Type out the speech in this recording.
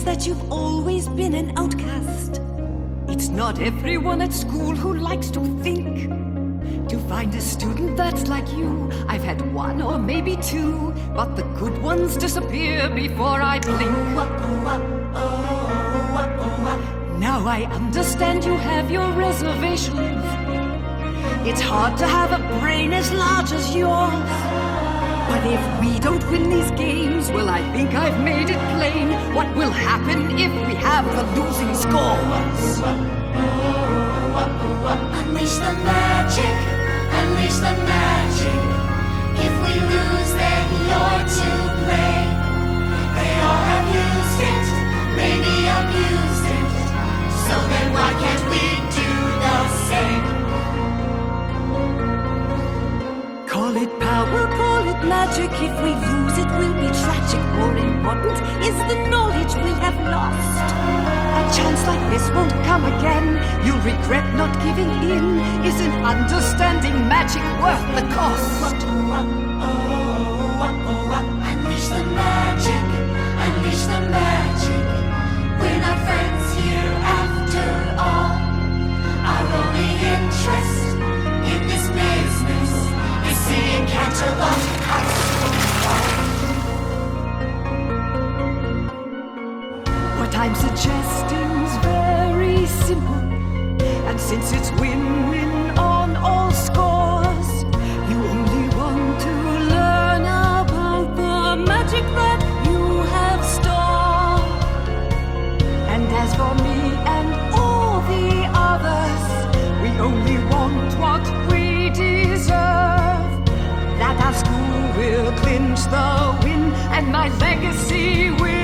that you've always been an outcast. It's not everyone at school who likes to think. To find a student that's like you, I've had one or maybe two, but the good ones disappear before I blink. Now I understand you have your reservations. It's hard to have a brain as large as yours. But if we don't win these games, well, I think I've made it plain what will happen if we have the losing scores. Unleash the magic, unleash the magic. If we lose, then you're to blame. They all have used it, maybe abused it. So then why can't we do the same? Call it power, call it magic. If we lose it, will be tragic. More important is the knowledge we have lost. A chance like this won't come again. You'll regret not giving in. Isn't understanding magic worth the cost? Unleash the magic, unleash the magic. We're not friends here after all. Our only interest in this business is seeing Canterlot house fall. What I'm suggesting's very simple, and since it's win-win on all scores, you only want to learn about the magic that you have stored. And as for me and all the others, we only want what we deserve. That our school will clinch the win, and my legacy will